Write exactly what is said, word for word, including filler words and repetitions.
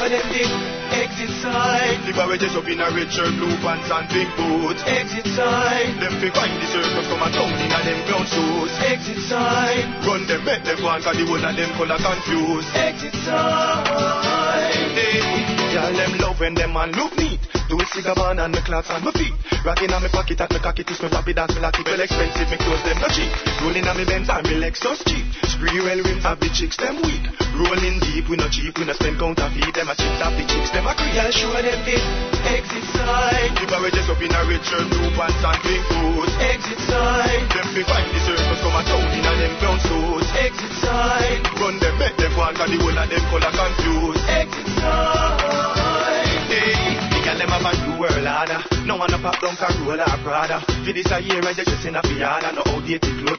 show them the exit sign. The boy just up in a red shirt, blue pants and pink boots. Exit sign. Them fi find the circus from a town in a them brown suits. Exit sign. Run them, make them one, cause the whole of them color confused. Exit sign. Hey, y'all them love when them man look neat. Do a cigar band and me clocks on my feet. Rockin' on me pocket at me cocky twist me rapid dance me like it well expensive. Me clothes them no cheap. Rolling on me Benz and me Lexus cheap. Spree well rims have the chicks them weak. Rolling deep we no cheap we no spend counterfeit. Them a cheap have the chicks them a creep. Y'all show them the exit sign. The boy just up in a red shirt, blue pants and pink boots. Exit sign. Them fi find the circus from a town in a them brown suits. Exit sign. Run them, make them one, cause the whole of them color confused. Exit sign. Hey, the girl them have a blue world order. No one a pop down Corolla or Prada. For this a year I just in a Fiat. No outdated clothes